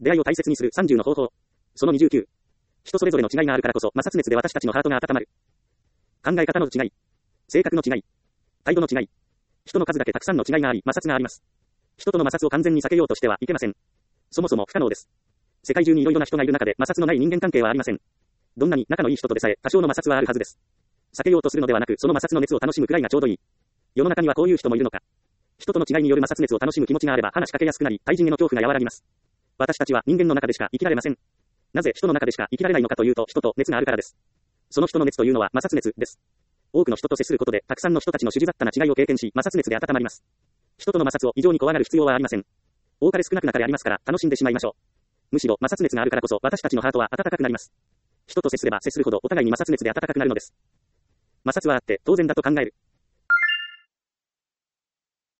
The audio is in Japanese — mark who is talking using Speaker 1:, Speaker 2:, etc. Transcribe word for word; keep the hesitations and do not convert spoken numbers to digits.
Speaker 1: 出会いを大切にするさんじゅうの方法。そのにじゅうきゅう。人それぞれの違いがあるからこそ、摩擦熱で私たちのハートが温まる。考え方の違い。性格の違い。態度の違い。人の数だけたくさんの違いがあり、摩擦があります。人との摩擦を完全に避けようとしてはいけません。そもそも不可能です。世界中にいろいろな人がいる中で摩擦のない人間関係はありません。どんなに仲のいい人とでさえ多少の摩擦はあるはずです。避けようとするのではなく、その摩擦の熱を楽しむくらいがちょうどいい。世の中にはこういう人もいるのか。人との違いによる摩擦熱を楽しむ気持ちがあれば話しかけやすくなり、対人への恐怖が和らぎます。私たちは人間の中でしか生きられません。なぜ人の中でしか生きられないのかというと、人と熱があるからです。その人の熱というのは摩擦熱です。多くの人と接することで、たくさんの人たちの種々雑多な違いを経験し、摩擦熱で温まります。人との摩擦を異常に怖がる必要はありません。多かれ少なくなかれありますから、楽しんでしまいましょう。むしろ摩擦熱があるからこそ、私たちのハートは温かくなります。人と接すれば接するほどお互いに摩擦熱で温かくなるのです。摩擦はあって当然だと考える。